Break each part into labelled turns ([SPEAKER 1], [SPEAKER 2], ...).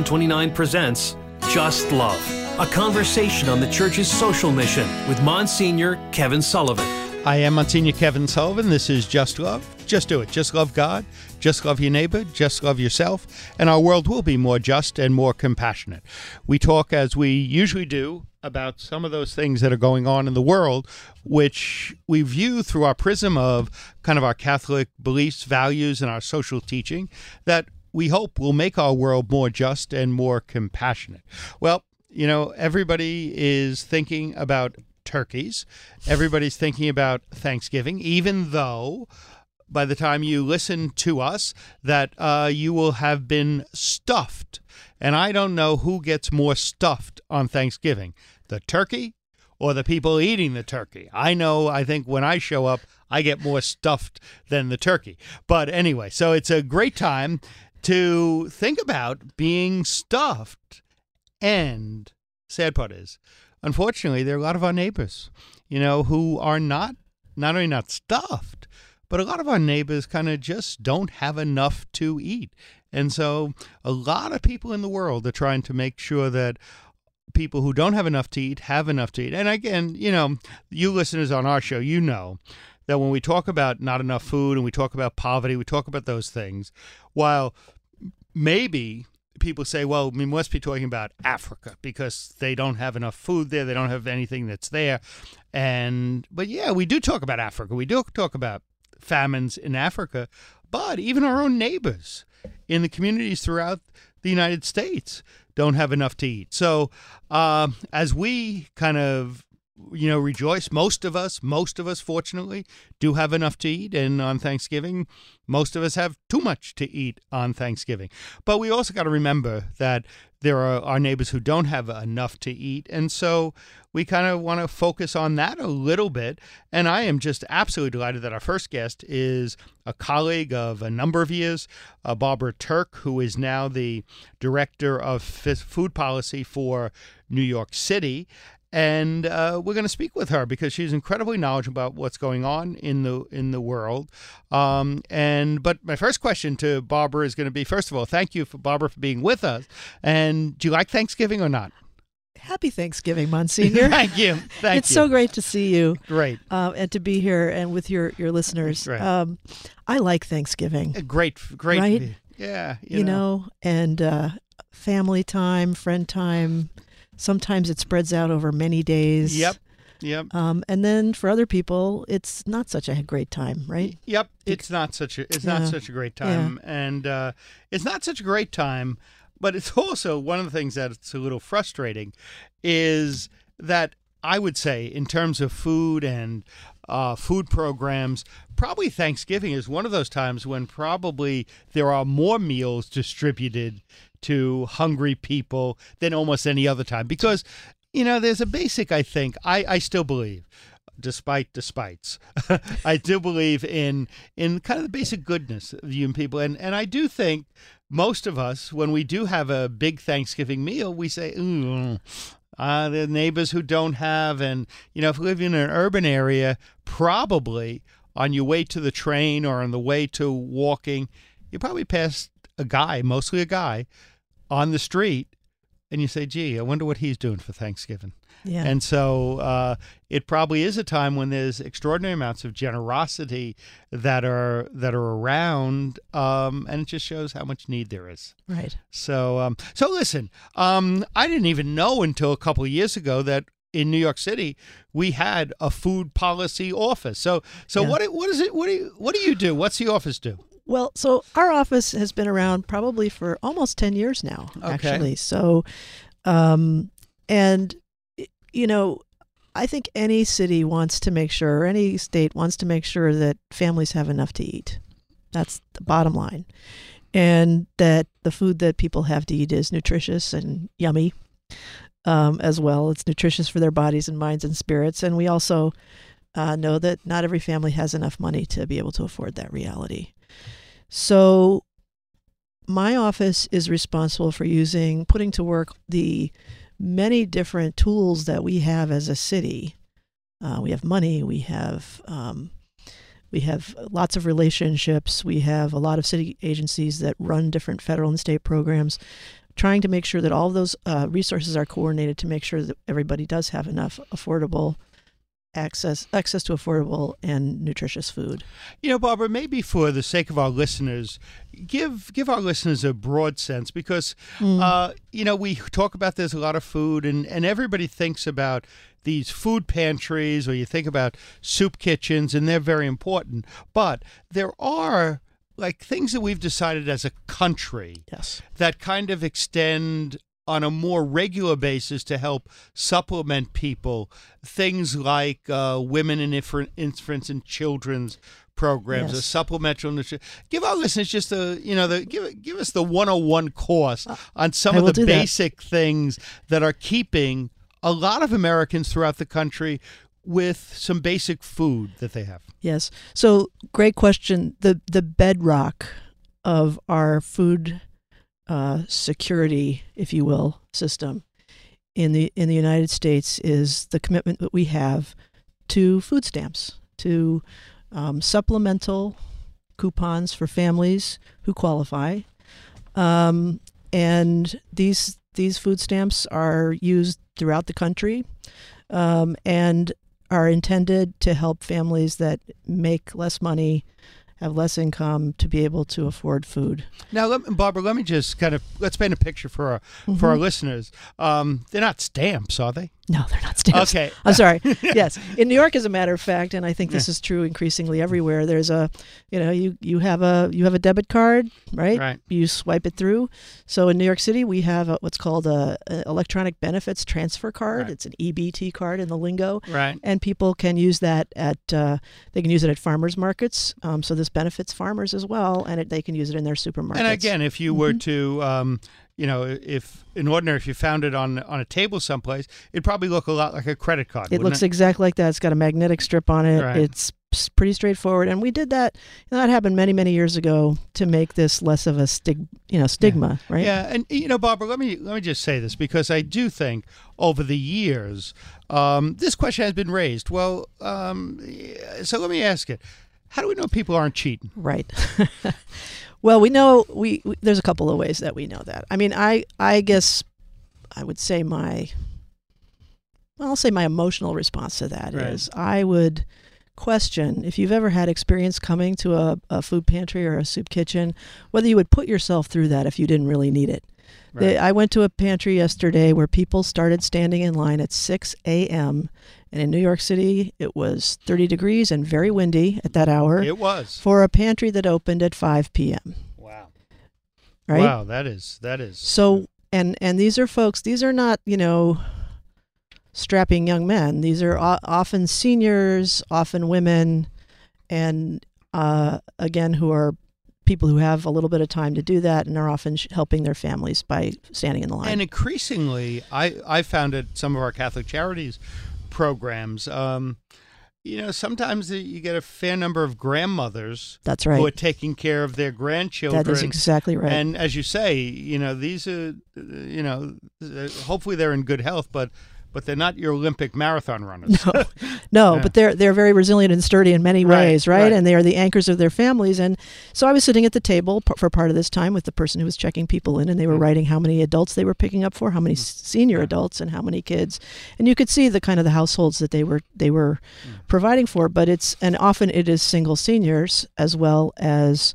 [SPEAKER 1] 1029 presents Just Love, a conversation on the church's social mission with Monsignor Kevin Sullivan.
[SPEAKER 2] I am Monsignor Kevin Sullivan. This is Just Love. Just do it. Just love God. Just love your neighbor. Just love yourself. And our world will be more just and more compassionate. We talk, as we usually do, about some of those things that are going on in the world, which we view through our prism of kind of our Catholic beliefs, values, and our social teaching that we hope will make our world more just and more compassionate. Well, you know, everybody is thinking about turkeys. Everybody's thinking about Thanksgiving, even though by the time you listen to us that you will have been stuffed. And I don't know who gets more stuffed on Thanksgiving, the turkey or the people eating the turkey. I think when I show up, I get more stuffed than the turkey. But anyway, so it's a great time to think about being stuffed. And sad part is, unfortunately, there are a lot of our neighbors, you know, who are not only not stuffed, but a lot of our neighbors kind of just don't have enough to eat. And so a lot of people in the world are trying to make sure that people who don't have enough to eat have enough to eat. And again, you know, you listeners on our show, you know that when we talk about not enough food and we talk about poverty, we talk about those things, while maybe people say, well, we must be talking about Africa because they don't have enough food there. They don't have anything that's there. But yeah, we do talk about Africa. We do talk about famines in Africa, but even our own neighbors in the communities throughout the United States don't have enough to eat. So as we kind of, you know, rejoice, most of us, fortunately, do have enough to eat. And on Thanksgiving, most of us have too much to eat on Thanksgiving. But we also got to remember that there are our neighbors who don't have enough to eat. And so we kind of want to focus on that a little bit. And I am just absolutely delighted that our first guest is a colleague of a number of years, Barbara Turk, who is now the director of food policy for New York City. And we're going to speak with her because she's incredibly knowledgeable about what's going on in the world. But my first question to Barbara is going to be, first of all, thank you, Barbara, for being with us. And do you like Thanksgiving or not?
[SPEAKER 3] Happy Thanksgiving, Monsignor.
[SPEAKER 2] Thank you.
[SPEAKER 3] It's so great to see you.
[SPEAKER 2] Great.
[SPEAKER 3] And to be here and with your listeners. Right. I like Thanksgiving.
[SPEAKER 2] Great.
[SPEAKER 3] Right?
[SPEAKER 2] Yeah.
[SPEAKER 3] You know, and family time, friend time. Sometimes it spreads out over many days.
[SPEAKER 2] Yep.
[SPEAKER 3] And then for other people, it's not such a great time, right?
[SPEAKER 2] Yep. It's not such a great time, and it's not such a great time. But it's also one of the things that's a little frustrating is that I would say in terms of food and food programs, probably Thanksgiving is one of those times when probably there are more meals distributed to hungry people than almost any other time. Because, you know, there's a basic, I think, I still believe, despite despites, I do believe in kind of the basic goodness of human people. And I do think most of us, when we do have a big Thanksgiving meal, we say, the neighbors who don't have, and, you know, if we live in an urban area, probably on your way to the train or on the way to walking, you probably pass a guy, mostly a guy, on the street, and you say, gee, I wonder what he's doing for Thanksgiving.
[SPEAKER 3] Yeah.
[SPEAKER 2] And so it probably is a time when there's extraordinary amounts of generosity that are around, and it just shows how much need there is.
[SPEAKER 3] Right.
[SPEAKER 2] So listen, I didn't even know until a couple of years ago that in New York City we had a food policy office. So yeah. What is it? What do you do? What's the office do?
[SPEAKER 3] Well, so our office has been around probably for almost 10 years now, actually. So, and, you know, I think any city wants to make sure, or any state wants to make sure that families have enough to eat. That's the bottom line. And that the food that people have to eat is nutritious and yummy as well. It's nutritious for their bodies and minds and spirits. And we also know that not every family has enough money to be able to afford that reality. So my office is responsible for putting to work the many different tools that we have as a city. We have money, we have lots of relationships, we have a lot of city agencies that run different federal and state programs trying to make sure that all of those resources are coordinated to make sure that everybody does have enough affordable access to affordable and nutritious food.
[SPEAKER 2] Barbara, maybe for the sake of our listeners, give our listeners a broad sense because, we talk about there's a lot of food and everybody thinks about these food pantries or you think about soup kitchens and they're very important. But there are like things that we've decided as a country that kind of extend on a more regular basis to help supplement people, things like women and infants and children's programs, a supplemental nutrition. Give our listeners just give us the 101 course on some of the basic things that are keeping a lot of Americans throughout the country with some basic food that they have.
[SPEAKER 3] Yes. So great question. The bedrock of our food security, if you will, system in the United States is the commitment that we have to food stamps, to supplemental coupons for families who qualify, and these food stamps are used throughout the country, and are intended to help families that make less money, have less income, to be able to afford food.
[SPEAKER 2] Now, Barbara, let me just let's paint a picture for our listeners. They're not stamps, are they?
[SPEAKER 3] No, they're not stamps.
[SPEAKER 2] Okay.
[SPEAKER 3] I'm sorry. Yes. In New York, as a matter of fact, and I think this is true increasingly everywhere, there's you have a debit card, right?
[SPEAKER 2] Right.
[SPEAKER 3] You swipe it through. So in New York City, we have what's called a electronic benefits transfer card.
[SPEAKER 2] Right.
[SPEAKER 3] It's an EBT card in the lingo.
[SPEAKER 2] Right.
[SPEAKER 3] And people can use that they can use it at farmers markets. So this benefits farmers as well, and they can use it in their supermarkets.
[SPEAKER 2] And again, if you were to if you found it on a table someplace, it'd probably look a lot like a credit card.
[SPEAKER 3] It looks exactly like that. It's got a magnetic strip on it.
[SPEAKER 2] Right.
[SPEAKER 3] It's pretty straightforward. And we did that. That happened many, many years ago to make this less of a stigma, right?
[SPEAKER 2] Yeah. And, Barbara, let me just say this because I do think over the years, this question has been raised. Well, so let me ask it. How do we know people aren't cheating?
[SPEAKER 3] Right. Well, we know there's a couple of ways that we know that. I mean, I guess I would say I'll say my emotional response to that is I would question if you've ever had experience coming to a food pantry or a soup kitchen, whether you would put yourself through that if you didn't really need it. Right. I went to a pantry yesterday where people started standing in line at 6 a.m. And in New York City, it was 30 degrees and very windy at that hour.
[SPEAKER 2] It was.
[SPEAKER 3] For a pantry that opened at 5 p.m.
[SPEAKER 2] Wow.
[SPEAKER 3] Right?
[SPEAKER 2] Wow, that is.
[SPEAKER 3] So, and these are folks, these are not, strapping young men. These are often seniors, often women, and again, who are people who have a little bit of time to do that and are often helping their families by standing in the line.
[SPEAKER 2] And increasingly, I found at some of our Catholic Charities programs, sometimes you get a fair number of grandmothers.
[SPEAKER 3] That's right.
[SPEAKER 2] Who are taking care of their grandchildren.
[SPEAKER 3] That is exactly right.
[SPEAKER 2] And as you say, these are, hopefully they're in good health, but they're not your Olympic marathon runners.
[SPEAKER 3] No,
[SPEAKER 2] Yeah.
[SPEAKER 3] But they're very resilient and sturdy in many ways, right? And they are the anchors of their families. And so I was sitting at the table for part of this time with the person who was checking people in, and they were writing how many adults they were picking up for, how many senior adults, and how many kids. And you could see the kind of the households that they were providing for. But often it is single seniors as well as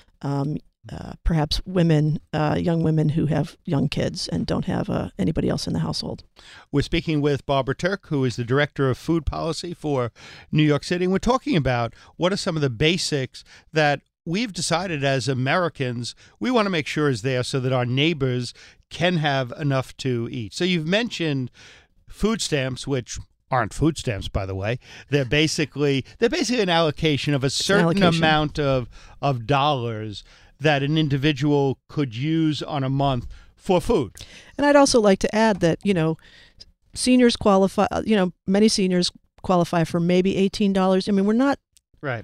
[SPEAKER 3] perhaps women, young women who have young kids and don't have anybody else in the household.
[SPEAKER 2] We're speaking with Barbara Turk, who is the Director of Food Policy for New York City. And we're talking about what are some of the basics that we've decided as Americans we want to make sure is there so that our neighbors can have enough to eat. So you've mentioned food stamps, which aren't food stamps, by the way. They're basically an allocation of a certain amount of dollars that an individual could use on a month for food. And
[SPEAKER 3] I'd also like to add that, seniors qualify, many seniors qualify for maybe $18. I mean, we're not,
[SPEAKER 2] right.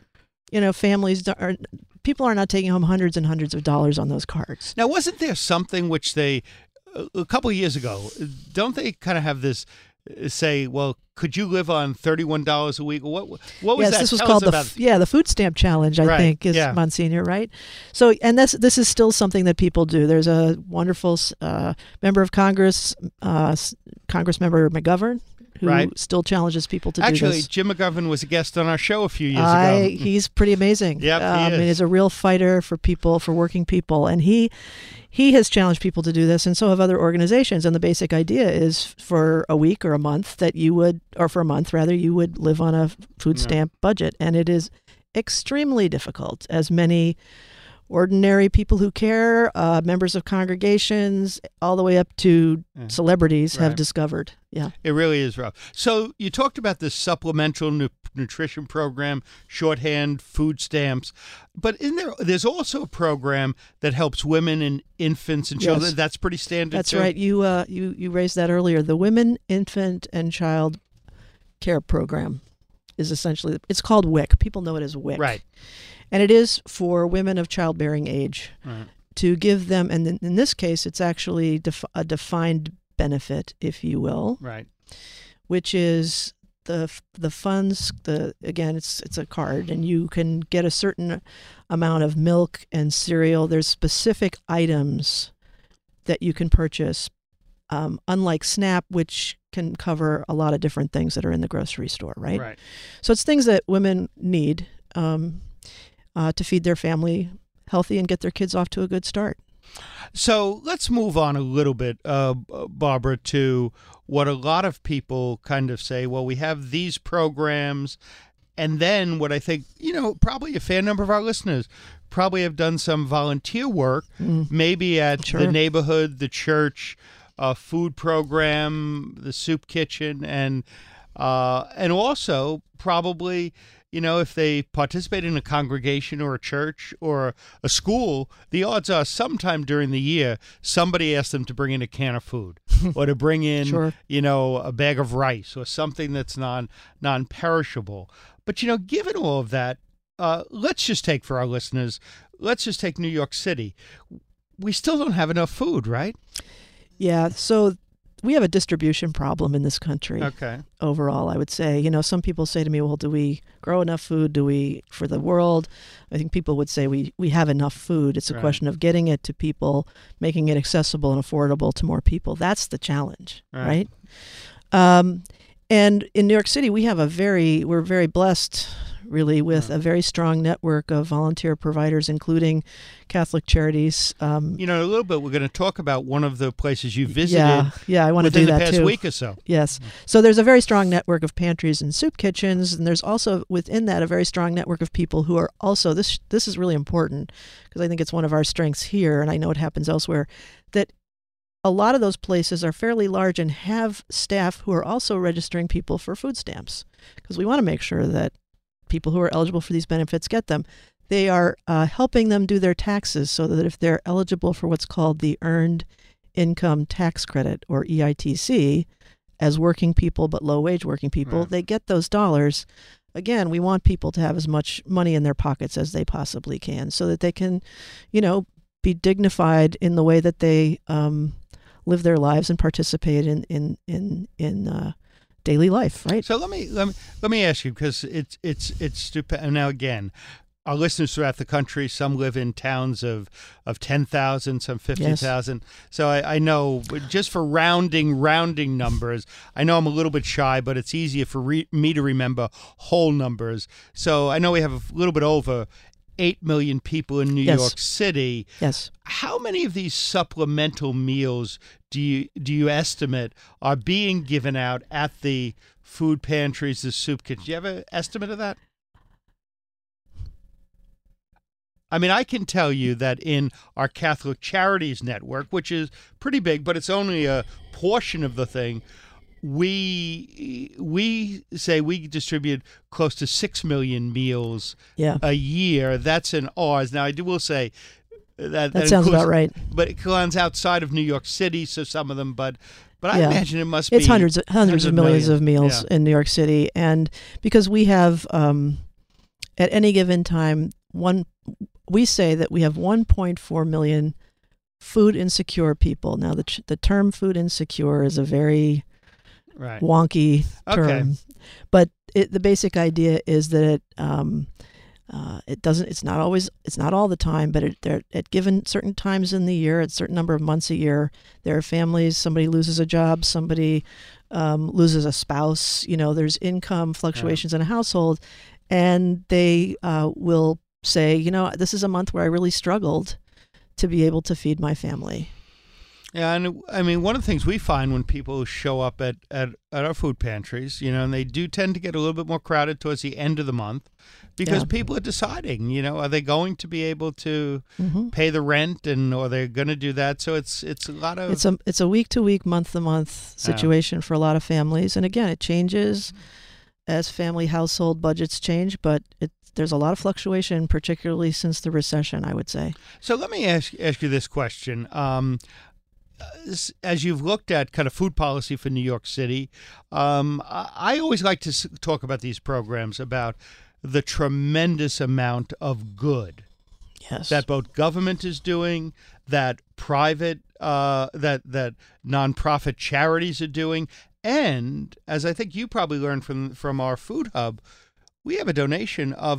[SPEAKER 3] People are not taking home hundreds and hundreds of dollars on those cards.
[SPEAKER 2] Now, wasn't there something which a couple of years ago, don't they kind of have this say, well, could you live on $31 a week? What was
[SPEAKER 3] yes,
[SPEAKER 2] that?
[SPEAKER 3] This was
[SPEAKER 2] Tell
[SPEAKER 3] called
[SPEAKER 2] us about
[SPEAKER 3] the food stamp challenge, I
[SPEAKER 2] Right,
[SPEAKER 3] think, is
[SPEAKER 2] yeah.
[SPEAKER 3] Monsignor, right? So, and this is still something that people do. There's a wonderful member of Congress, Congressmember McGovern, who
[SPEAKER 2] Right.
[SPEAKER 3] still challenges people to do
[SPEAKER 2] Actually,
[SPEAKER 3] this.
[SPEAKER 2] Jim McGovern was a guest on our show a few years ago.
[SPEAKER 3] He's pretty amazing.
[SPEAKER 2] Yep, he
[SPEAKER 3] And
[SPEAKER 2] is.
[SPEAKER 3] he's a real fighter for people, for working people, and he has challenged people to do this, and so have other organizations. And the basic idea is for a week or a month that you would, or for a month rather, you would live on a food
[SPEAKER 2] Yeah.
[SPEAKER 3] stamp budget, and it is extremely difficult, as many ordinary people who care, members of congregations, all the way up to celebrities have
[SPEAKER 2] Right.
[SPEAKER 3] discovered. Yeah.
[SPEAKER 2] It really is rough. So you talked about this supplemental nutrition program, shorthand food stamps, but there's also a program that helps women and infants and children.
[SPEAKER 3] Yes.
[SPEAKER 2] That's pretty standard.
[SPEAKER 3] That's
[SPEAKER 2] too?
[SPEAKER 3] right. You raised that earlier. The Women, Infant, and Child Care Program is essentially, it's called WIC. People know it as WIC.
[SPEAKER 2] Right.
[SPEAKER 3] And it is for women of childbearing age
[SPEAKER 2] Right.
[SPEAKER 3] to give them, and in this case, it's actually a defined benefit, if you will,
[SPEAKER 2] Right.
[SPEAKER 3] which is the funds. Again, it's a card, and you can get a certain amount of milk and cereal. There's specific items that you can purchase, unlike SNAP, which can cover a lot of different things that are in the grocery store, right?
[SPEAKER 2] Right.
[SPEAKER 3] So it's things that women need to feed their family healthy and get their kids off to a good start.
[SPEAKER 2] So let's move on a little bit, Barbara, to what a lot of people kind of say. Well, we have these programs, and then what I think, probably a fair number of our listeners probably have done some volunteer work, maybe at
[SPEAKER 3] Sure.
[SPEAKER 2] the neighborhood, the church, food program, the soup kitchen, and also probably, if they participate in a congregation or a church or a school, the odds are sometime during the year somebody asked them to bring in a can of food or to bring in,
[SPEAKER 3] Sure.
[SPEAKER 2] a bag of rice or something that's non-perishable. But, given all of that, let's just take, for our listeners, let's just take New York City. We still don't have enough food, right?
[SPEAKER 3] Yeah, so we have a distribution problem in this country.
[SPEAKER 2] Okay.
[SPEAKER 3] Overall, I would say. Some people say to me, well, do we grow enough food? Do we, for the world? I think people would say we have enough food. It's a
[SPEAKER 2] Right.
[SPEAKER 3] question of getting it to people, making it accessible and affordable to more people. That's the challenge,
[SPEAKER 2] Right.
[SPEAKER 3] right? And in New York City, we're very blessed, really, with a very strong network of volunteer providers, including Catholic Charities.
[SPEAKER 2] In a little bit, we're going to talk about one of the places you visited
[SPEAKER 3] Yeah, I want to
[SPEAKER 2] within
[SPEAKER 3] do
[SPEAKER 2] the
[SPEAKER 3] that
[SPEAKER 2] past
[SPEAKER 3] too.
[SPEAKER 2] week or so.
[SPEAKER 3] Yes. So there's a very strong network of pantries and soup kitchens, and there's also within that a very strong network of people who are also, this is really important because I think it's one of our strengths here, and I know it happens elsewhere, that a lot of those places are fairly large and have staff who are also registering people for food stamps, because we want to make sure that people who are eligible for these benefits get them. They are helping them do their taxes so that if they're eligible for what's called the Earned Income Tax Credit, or EITC, as working people but low-wage working people,
[SPEAKER 2] Right.
[SPEAKER 3] they get those dollars. Again, we want people to have as much money in their pockets as they possibly can so that they can, be dignified in the way that they live their lives and participate in daily life, right?
[SPEAKER 2] So let me ask you, because it's stupid. And now again, our listeners throughout the country, some live in towns of 10,000, some 50,000. So I know, just for rounding numbers, I know I'm a little bit shy, but it's easier for me to remember whole numbers. So I know we have a little bit over 8 million people in New
[SPEAKER 3] Yes.
[SPEAKER 2] York City.
[SPEAKER 3] Yes.
[SPEAKER 2] How many of these supplemental meals do you estimate are being given out at the food pantries, the soup kitchen? Do you have an estimate of that? I mean, I can tell you that in our Catholic Charities network, which is pretty big, but it's only a portion of the thing, we say we distribute close to 6 million meals
[SPEAKER 3] Yeah.
[SPEAKER 2] a year. That's in ours. Now, will say that
[SPEAKER 3] Sounds
[SPEAKER 2] includes,
[SPEAKER 3] about right.
[SPEAKER 2] but it runs outside of New York City, so some of them. But I
[SPEAKER 3] Yeah.
[SPEAKER 2] imagine it must
[SPEAKER 3] It's
[SPEAKER 2] be
[SPEAKER 3] hundreds of millions
[SPEAKER 2] million.
[SPEAKER 3] of meals
[SPEAKER 2] Yeah.
[SPEAKER 3] in New York City, and because we have at any given time we say that we have 1.4 million food insecure people. Now the term food insecure is a very
[SPEAKER 2] Right.
[SPEAKER 3] wonky term.
[SPEAKER 2] Okay.
[SPEAKER 3] But the basic idea is that it doesn't. It's not always. It's not all the time. But at given certain times in the year, at a certain number of months a year, there are families. Somebody loses a job. Somebody loses a spouse. There's income fluctuations in a household, and they will say, this is a month where I really struggled to be able to feed my family.
[SPEAKER 2] Yeah, and I mean, one of the things we find when people show up at our food pantries, and they do tend to get a little bit more crowded towards the end of the month because people are deciding, are they going to be able to pay the rent or they're going to do that. So it's a lot of...
[SPEAKER 3] It's a week-to-week, month-to-month situation for a lot of families. And again, it changes as family household budgets change, but there's a lot of fluctuation, particularly since the recession, I would say.
[SPEAKER 2] So let me ask you this question. As you've looked at kind of food policy for New York City, I always like to talk about these programs about the tremendous amount of good that both government is doing, that private, that nonprofit charities are doing, and as I think you probably learned from our food hub, we have a donation of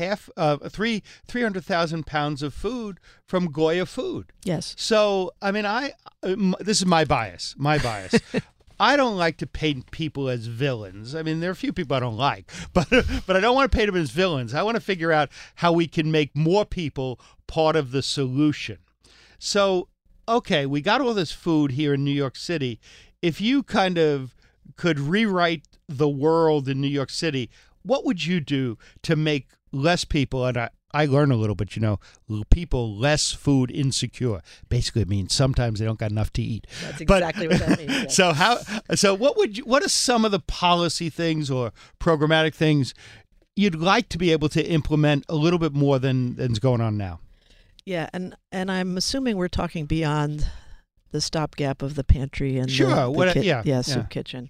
[SPEAKER 2] 300,000 pounds of food from Goya Food.
[SPEAKER 3] Yes.
[SPEAKER 2] So, I mean, this is my bias. I don't like to paint people as villains. I mean, there are a few people I don't like, but I don't want to paint them as villains. I want to figure out how we can make more people part of the solution. So, okay, we got all this food here in New York City. If you kind of could rewrite the world in New York City, what would you do to make less people, and I learn a little bit, people less food insecure? Basically, it means sometimes they don't got enough to eat.
[SPEAKER 3] That's exactly what that means. Yes.
[SPEAKER 2] So what are some of the policy things or programmatic things you'd like to be able to implement a little bit more than's going on now?
[SPEAKER 3] Yeah, and I'm assuming we're talking beyond the stopgap of the pantry and
[SPEAKER 2] soup
[SPEAKER 3] kitchen.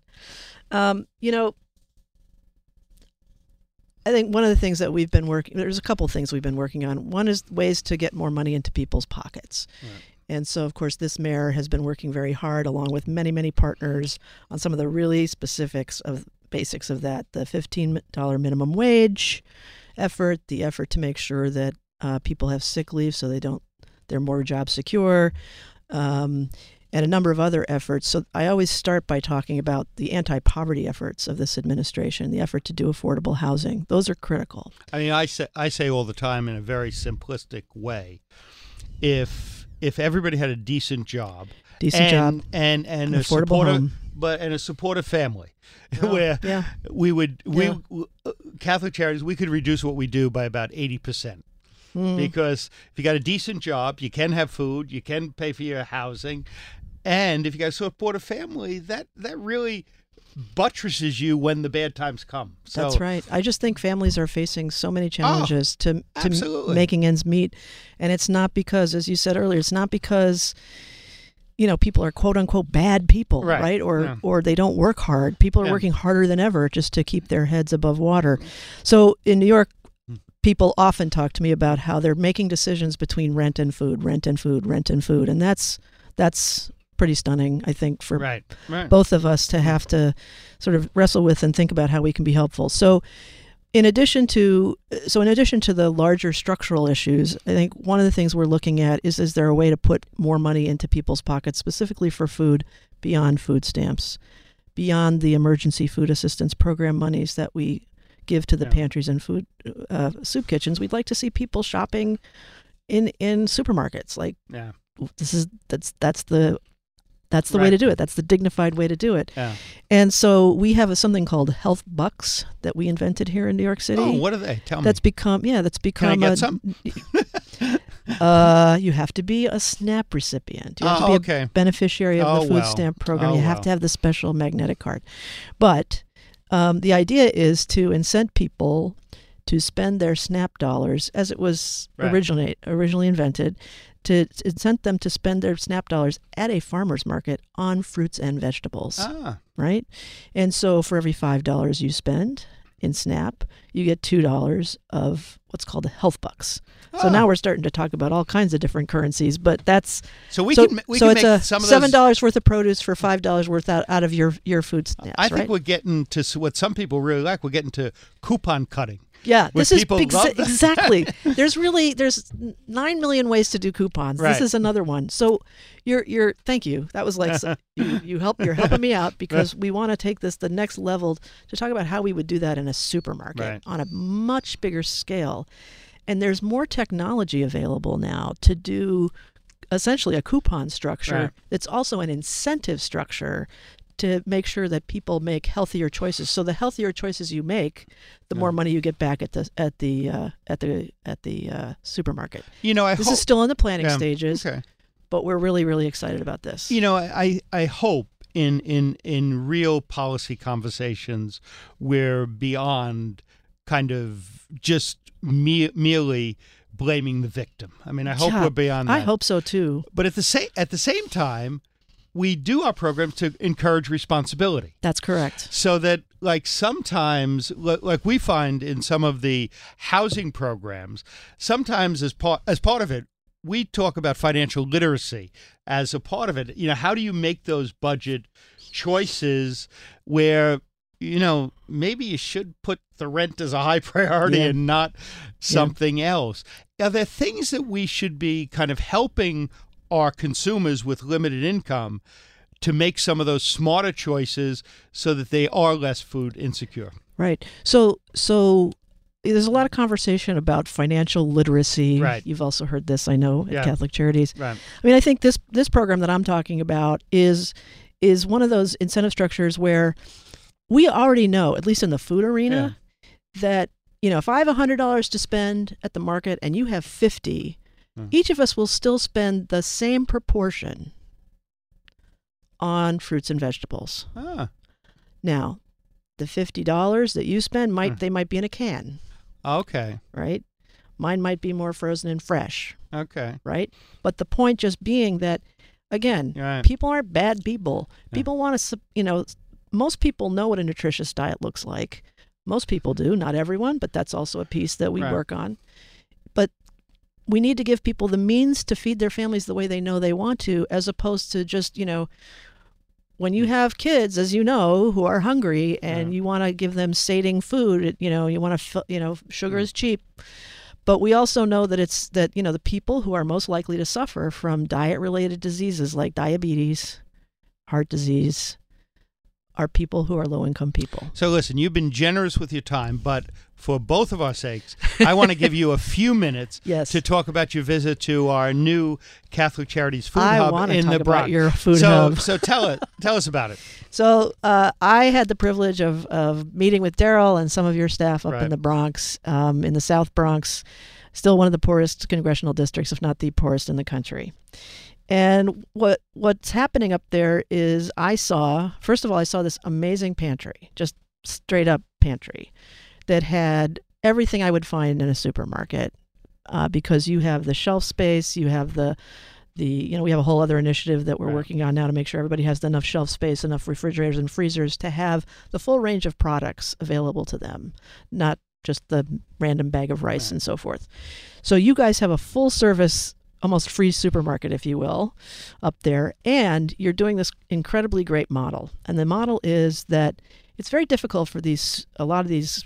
[SPEAKER 3] I think one of the things that there's a couple things we've been working on. One is ways to get more money into people's pockets. Right. And so, of course, this mayor has been working very hard, along with many, many partners, on some of the really basics of that. The $15 minimum wage effort, the effort to make sure that people have sick leave so they're more job secure, and a number of other efforts. So I always start by talking about the anti-poverty efforts of this administration, the effort to do affordable housing. Those are critical. I
[SPEAKER 2] mean, I say all the time in a very simplistic way, if everybody had a decent job and a
[SPEAKER 3] affordable home,
[SPEAKER 2] and a supportive family, where Catholic Charities, we could reduce what we do by about 80%. Because if you got a decent job, you can have food, you can pay for your housing, and if you got a supportive family, that really buttresses you when the bad times come. So,
[SPEAKER 3] that's right. I just think families are facing so many challenges to making ends meet, and it's not because, as you said earlier, it's not because people are quote unquote bad people, right? Or they don't work hard. People are working harder than ever just to keep their heads above water. So in New York, people often talk to me about how they're making decisions between rent and food, and that's pretty stunning, I think, for both of us to have to sort of wrestle with and think about how we can be helpful. So in addition to the larger structural issues, I think one of the things we're looking at is there a way to put more money into people's pockets, specifically for food, beyond food stamps, beyond the emergency food assistance program monies that we give to the pantries and food soup kitchens. We'd like to see people shopping in supermarkets. That's the way to do it. That's the dignified way to do it. Yeah. And so we have something called Health Bucks that we invented here in New York City.
[SPEAKER 2] Oh, what are they? Tell me.
[SPEAKER 3] That's become. Can I
[SPEAKER 2] get some?
[SPEAKER 3] You have to be a SNAP recipient. You have to be a beneficiary of the food stamp program. You have to have the special magnetic card. But the idea is to incent people to spend their SNAP dollars, as it was originally invented, to incent them to spend their SNAP dollars at a farmer's market on fruits and vegetables, right? And so for every $5 you spend in SNAP, you get $2 of what's called health bucks. So now we're starting to talk about all kinds of different currencies, but that's
[SPEAKER 2] we can
[SPEAKER 3] it's
[SPEAKER 2] make
[SPEAKER 3] a
[SPEAKER 2] some of those
[SPEAKER 3] $7 worth of produce for $5 worth out of your food stamps.
[SPEAKER 2] I think
[SPEAKER 3] right?
[SPEAKER 2] we're getting to what some people really like. We're getting to coupon cutting.
[SPEAKER 3] Yeah,
[SPEAKER 2] Where
[SPEAKER 3] this is
[SPEAKER 2] people love that.
[SPEAKER 3] exactly. There's 9 million ways to do coupons.
[SPEAKER 2] Right.
[SPEAKER 3] This is another one. So you're thank you. That was like you're helping me out because we want to take this the next level to talk about how we would do that in a supermarket on a much bigger scale. And there's more technology available now to do essentially a coupon structure. It's also an incentive structure to make sure that people make healthier choices. So the healthier choices you make, the more money you get back at the supermarket. This is still in the planning stages, but we're really, really excited about this.
[SPEAKER 2] I hope in real policy conversations we're beyond kind of just merely blaming the victim. I mean, I hope we're beyond that.
[SPEAKER 3] I hope so too.
[SPEAKER 2] But at the same time, we do our program to encourage responsibility.
[SPEAKER 3] That's correct.
[SPEAKER 2] So that, like, sometimes, like we find in some of the housing programs, sometimes as part of it, we talk about financial literacy as a part of it. How do you make those budget choices where, maybe you should put the rent as a high priority and not something else? Are there things that we should be kind of helping our consumers with limited income to make some of those smarter choices so that they are less food insecure?
[SPEAKER 3] Right. So there's a lot of conversation about financial literacy.
[SPEAKER 2] Right.
[SPEAKER 3] You've also heard this, I know, at Catholic Charities.
[SPEAKER 2] Right.
[SPEAKER 3] I mean, I think this program that I'm talking about is one of those incentive structures where we already know, at least in the food arena, that if I have $100 to spend at the market and you have 50, each of us will still spend the same proportion on fruits and vegetables. Now, the $50 that you spend they might be in a can.
[SPEAKER 2] Okay.
[SPEAKER 3] Right? Mine might be more frozen and fresh.
[SPEAKER 2] Okay.
[SPEAKER 3] Right? But the point just being that, again, people aren't bad people. People want to, most people know what a nutritious diet looks like. Most people do, not everyone, but that's also a piece that we work on. But we need to give people the means to feed their families the way they know they want to, as opposed to just, when you have kids, as you know, who are hungry and you want to give them sating food, you want to, sugar is cheap. But we also know that the people who are most likely to suffer from diet-related diseases like diabetes, heart disease, are people who are low-income people.
[SPEAKER 2] So listen, you've been generous with your time, but for both of our sakes, I want to give you a few minutes to talk about your visit to our new Catholic Charities Food Hub in the Bronx.
[SPEAKER 3] About your food hub.
[SPEAKER 2] So tell us about it.
[SPEAKER 3] So I had the privilege of meeting with Daryl and some of your staff up in the Bronx, in the South Bronx, still one of the poorest congressional districts, if not the poorest in the country. And what's happening up there is first of all, I saw this amazing pantry, just straight up pantry, that had everything I would find in a supermarket, because you have the shelf space, you have we have a whole other initiative that we're working on now to make sure everybody has enough shelf space, enough refrigerators and freezers to have the full range of products available to them, not just the random bag of rice and so forth. So you guys have a full service, almost free supermarket, if you will, up there. And you're doing this incredibly great model. And the model is that it's very difficult for a lot of these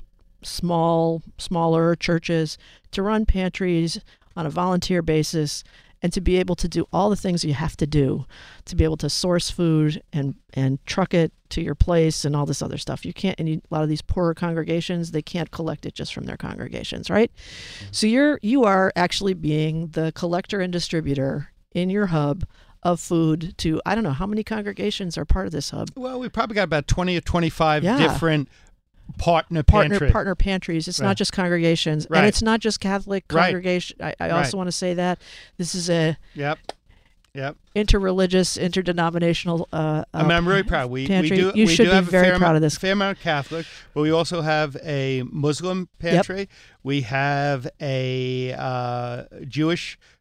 [SPEAKER 3] smaller churches to run pantries on a volunteer basis and to be able to do all the things you have to do to be able to source food and truck it to your place and all this other stuff. You can't, a lot of these poorer congregations, they can't collect it just from their congregations, right? Mm-hmm. So you are actually being the collector and distributor in your hub of food to, I don't know, how many congregations are part of this hub?
[SPEAKER 2] Well, we probably got about 20 or 25 different partner pantries. It's not just congregations, and it's not just Catholic congregation. I also want to say that this is a interreligious, interdenominational. I'm really proud. We
[SPEAKER 3] do.
[SPEAKER 2] You
[SPEAKER 3] should be very proud of this.
[SPEAKER 2] Fair amount of Catholic, but we also have a Muslim pantry. We have a Jewish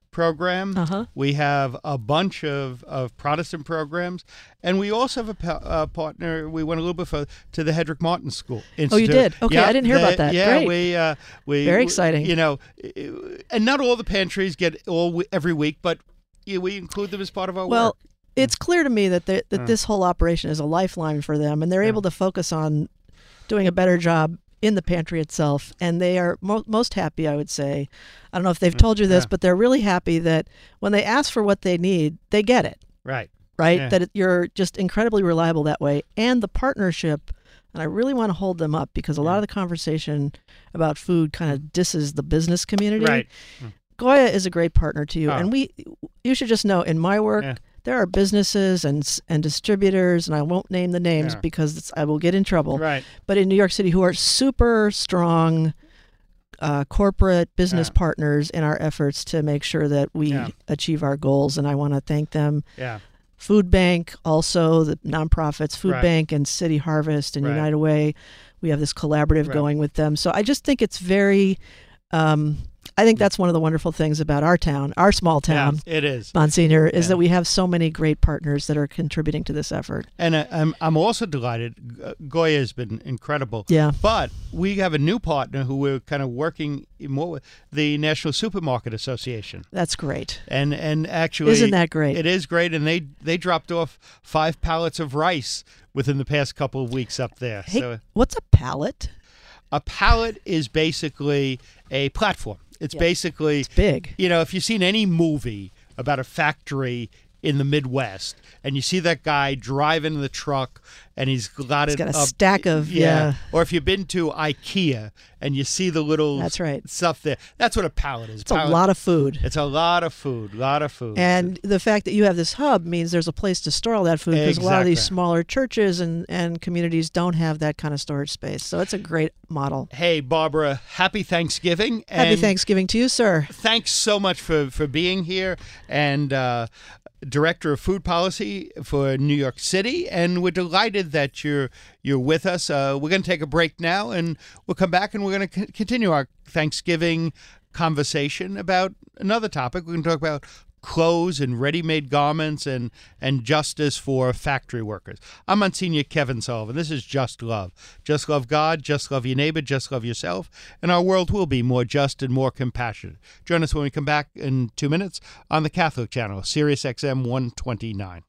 [SPEAKER 2] program.
[SPEAKER 3] Uh-huh.
[SPEAKER 2] We have a bunch of Protestant programs. And we also have a partner. We went a little bit further to the Hedrick Martin School Institute.
[SPEAKER 3] Oh, you did? Okay, I didn't hear about that.
[SPEAKER 2] Yeah,
[SPEAKER 3] Great.
[SPEAKER 2] we
[SPEAKER 3] Very exciting.
[SPEAKER 2] You know, and not all the pantries get every week, but we include them as part of our
[SPEAKER 3] Well,
[SPEAKER 2] work.
[SPEAKER 3] it's clear to me that this whole operation is a lifeline for them, and they're able to focus on doing a better job in the pantry itself. And they are most happy, I would say. I don't know if they've told you this, but they're really happy that when they ask for what they need, they get it.
[SPEAKER 2] Right.
[SPEAKER 3] Right? Yeah. You're just incredibly reliable that way. And the partnership, and I really want to hold them up because a lot of the conversation about food kind of disses the business community.
[SPEAKER 2] Right.
[SPEAKER 3] Goya is a great partner to you. And you should just know, in my work, there are businesses and distributors, and I won't name the names because I will get in trouble.
[SPEAKER 2] Right.
[SPEAKER 3] But in New York City, who are super strong corporate business partners in our efforts to make sure that we achieve our goals. And I want to thank them.
[SPEAKER 2] Yeah. Food
[SPEAKER 3] Bank, also the nonprofits, Food Bank and City Harvest and United Way. We have this collaborative going with them. So I just think it's very, I think that's one of the wonderful things about our town, our small town.
[SPEAKER 2] Yeah, it is.
[SPEAKER 3] Monsignor, is that we have so many great partners that are contributing to this effort.
[SPEAKER 2] And I'm also delighted. Goya has been incredible.
[SPEAKER 3] Yeah.
[SPEAKER 2] But we have a new partner who we're kind of working more with, the National Supermarket Association.
[SPEAKER 3] That's great.
[SPEAKER 2] And actually,
[SPEAKER 3] isn't that great?
[SPEAKER 2] It is great. And they dropped off 5 pallets of rice within the past couple of weeks up there.
[SPEAKER 3] Hey,
[SPEAKER 2] so
[SPEAKER 3] what's a pallet?
[SPEAKER 2] A pallet is basically a platform. It's basically,
[SPEAKER 3] it's big.
[SPEAKER 2] You know, if you've seen any movie about a factory in the Midwest and you see that guy driving the truck and he's got
[SPEAKER 3] a stack of,
[SPEAKER 2] Or if you've been to IKEA and you see the little stuff there, that's what a pallet is.
[SPEAKER 3] It's a lot of food.
[SPEAKER 2] It's a lot of food,
[SPEAKER 3] And the fact that you have this hub means there's a place to store all that food because a lot of these smaller churches and communities don't have that kind of storage space. So it's a great model.
[SPEAKER 2] Hey, Barbara, happy Thanksgiving.
[SPEAKER 3] Happy Thanksgiving to you, sir.
[SPEAKER 2] Thanks so much for being here. And Director of Food Policy for New York City, and we're delighted that you're with us. We're going to take a break now, and we'll come back and we're going to continue our Thanksgiving conversation about another topic. We're going to talk about clothes and ready-made garments and justice for factory workers. I'm Monsignor Kevin Sullivan. This is Just Love. Just love God, just love your neighbor, just love yourself, and our world will be more just and more compassionate. Join us when we come back in 2 minutes on the Catholic Channel, Sirius XM 129.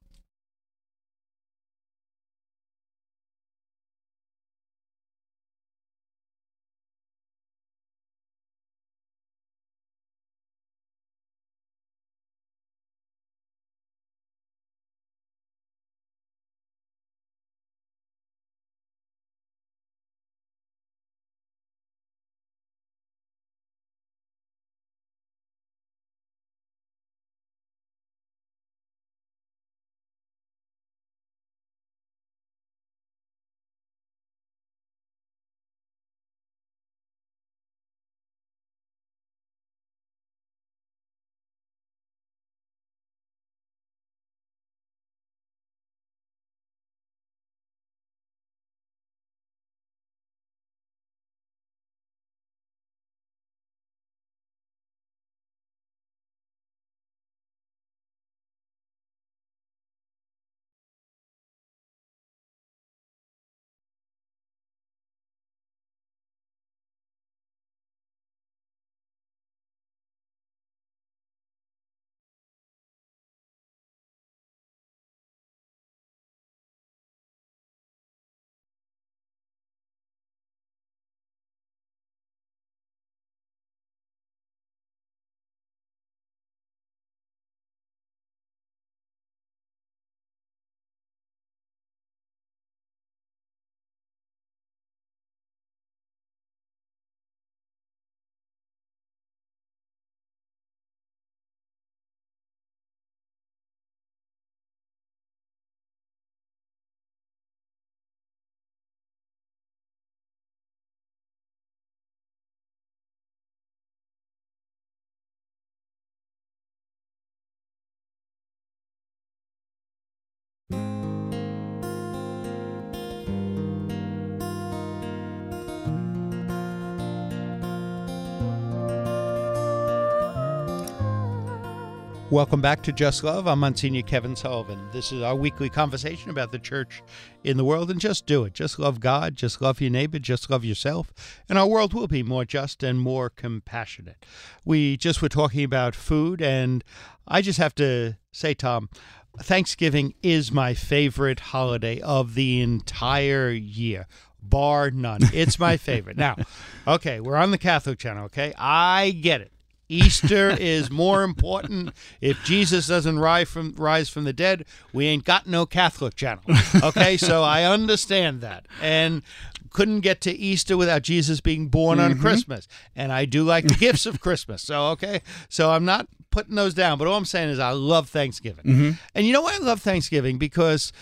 [SPEAKER 2] Welcome back to Just Love. I'm Monsignor Kevin Sullivan. This is our weekly conversation about the church in the world, and just do it. Just love God, just love your neighbor, just love yourself, and our world will be more just and more compassionate. We just were talking about food, and I just have to say, Tom, Thanksgiving is my favorite holiday of the entire year, bar none. It's my favorite. Now, okay, we're on the Catholic channel, okay? I get it. Easter is more important. If Jesus doesn't rise from the dead, we ain't got no Catholic channel. Okay, so I understand that. And couldn't get to Easter without Jesus being born on Christmas. And I do like the gifts of Christmas. So, okay, so I'm not putting those down. But all I'm saying is I love Thanksgiving. And you know why I love Thanksgiving? Because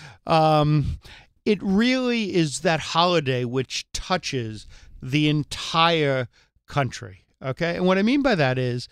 [SPEAKER 2] it really is that holiday which touches the entire country. Okay, and what I mean by that is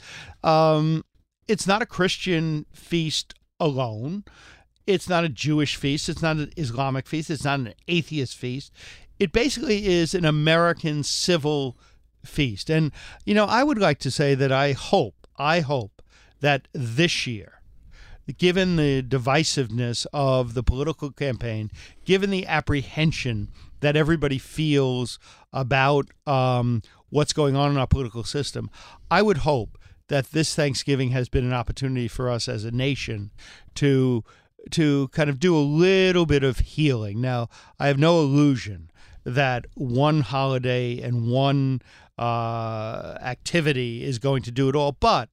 [SPEAKER 2] it's not a Christian feast alone. It's not a Jewish feast. It's not an Islamic feast. It's not an atheist feast. It basically is an American civil feast. And, you know, I would like to say that I hope that this year, given the divisiveness of the political campaign, given the apprehension that everybody feels about what's going on in our political system, I would hope that this Thanksgiving has been an opportunity for us as a nation to kind of do a little bit of healing. Now, I have no illusion that one holiday and one activity is going to do it all, but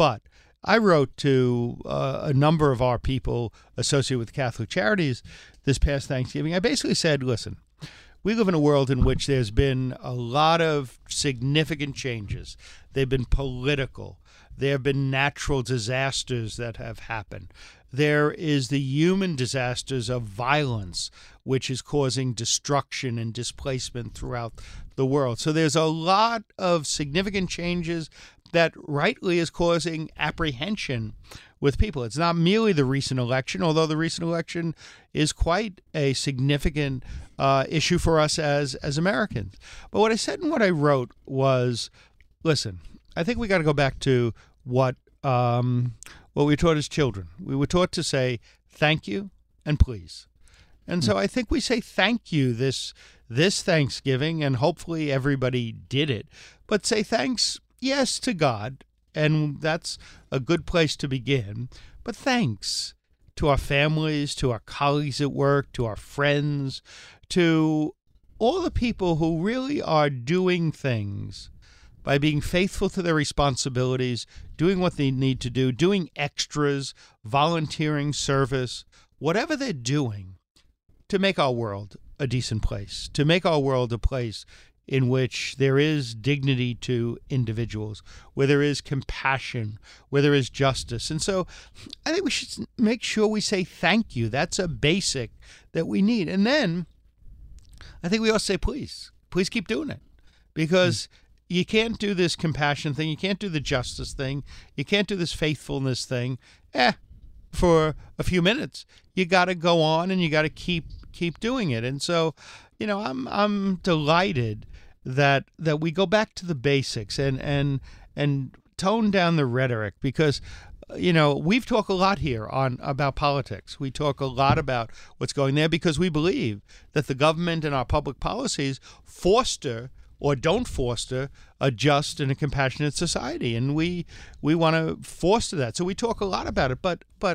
[SPEAKER 2] I wrote to a number of our people associated with Catholic Charities this past Thanksgiving. I basically said, listen, we live in a world in which there's been a lot of significant changes. They've been political. There have been natural disasters that have happened. There is the human disasters of violence, which is causing destruction and displacement throughout the world. So there's a lot of significant changes that rightly is causing apprehension with people. It's not merely the recent election, although the recent election is quite a significant issue for us as Americans. But what I said and what I wrote was, listen, I think we got to go back to what we were taught as children. We were taught to say thank you and please. And so I think we say thank you this Thanksgiving, and hopefully everybody did it. But say thanks, yes, to God, and that's a good place to begin. But thanks to our families, to our colleagues at work, to our friends, to all the people who really are doing things by being faithful to their responsibilities, doing what they need to do, doing extras, volunteering service, whatever they're doing to make our world a decent place, to make our world a place in which there is dignity to individuals, where there is compassion, where there is justice. And so I think we should make sure we say thank you. That's a basic that we need. And then I think we also say, please keep doing it, because you can't do this compassion thing. You can't do the justice thing. You can't do this faithfulness thing for a few minutes. You got to go on, and you got to keep doing it. And so, you know, I'm delighted that we go back to the basics and tone down the rhetoric, because you know, we've talked a lot here about politics. We talk a lot about what's going there because we believe that the government and our public policies foster or don't foster a just and a compassionate society, and we want to foster that. So we talk a lot about it,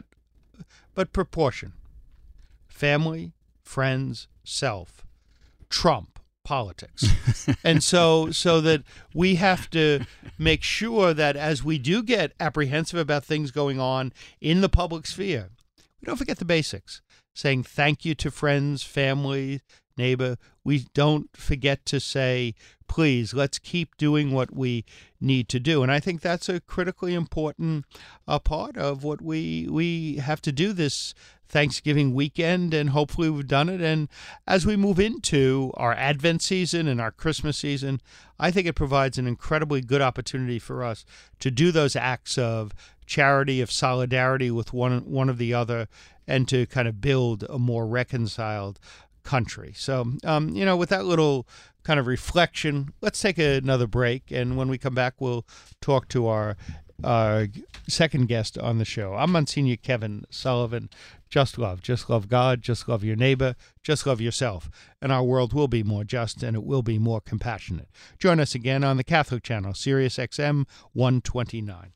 [SPEAKER 2] but proportion, family, friends, self, trump politics. And so that we have to make sure that as we do get apprehensive about things going on in the public sphere, we don't forget the basics. Saying thank you to friends, family, neighbor. We don't forget to say, please, let's keep doing what we need to do. And I think that's a critically important part of what we have to do this Thanksgiving weekend, and hopefully we've done it. And as we move into our Advent season and our Christmas season, I think it provides an incredibly good opportunity for us to do those acts of charity, of solidarity with one of the other, and to kind of build a more reconciled country. So, with that little kind of reflection, let's take another break. And when we come back, we'll talk to our second guest on the show. I'm Monsignor Kevin Sullivan. Just love God, just love your neighbor, just love yourself, and our world will be more just and it will be more compassionate. Join us again on the Catholic Channel, Sirius XM 129.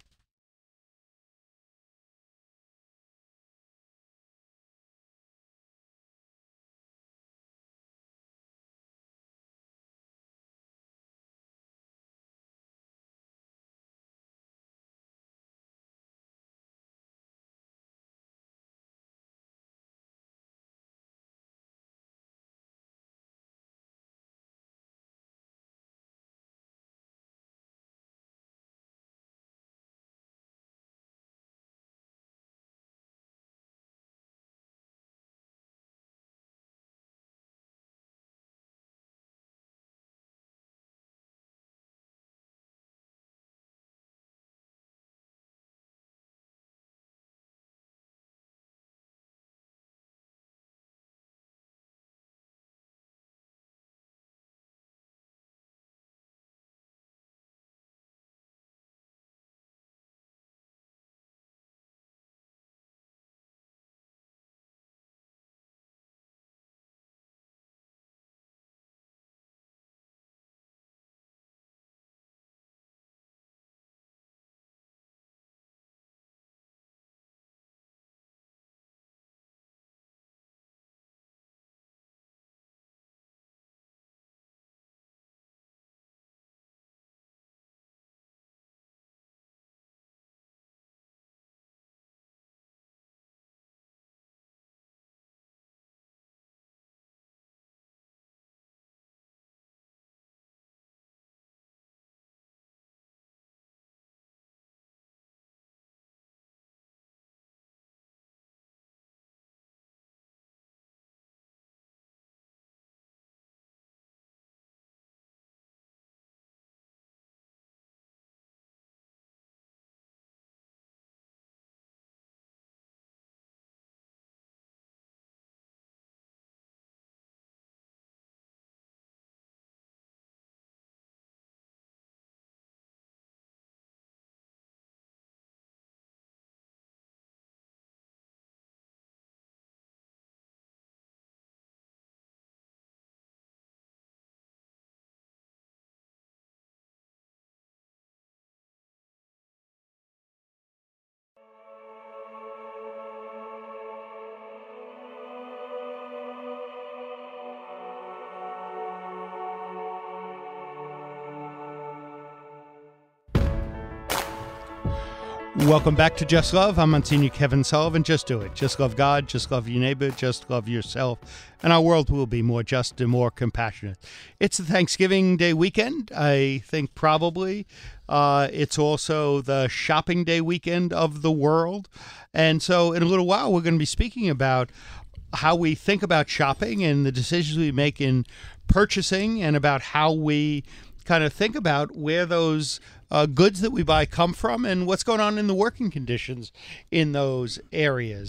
[SPEAKER 2] Welcome back to Just Love. I'm Monsignor Kevin Sullivan. Just do it. Just love God. Just love your neighbor. Just love yourself. And our world will be more just and more compassionate. It's the Thanksgiving Day weekend. I think probably it's also the shopping day weekend of the world. And so in a little while, we're going to be speaking about how we think about shopping and the decisions we make in purchasing, and about how we kind of think about where those goods that we buy come from and what's going on in the working conditions in those areas.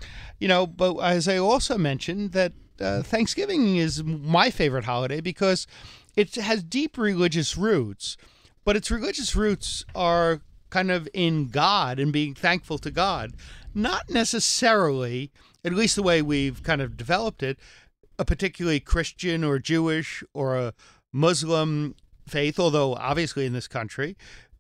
[SPEAKER 2] But as I also mentioned, that Thanksgiving is my favorite holiday because it has deep religious roots, but its religious roots are kind of in God and being thankful to God, not necessarily, at least the way we've kind of developed it, a particularly Christian or Jewish or a Muslim faith, although obviously in this country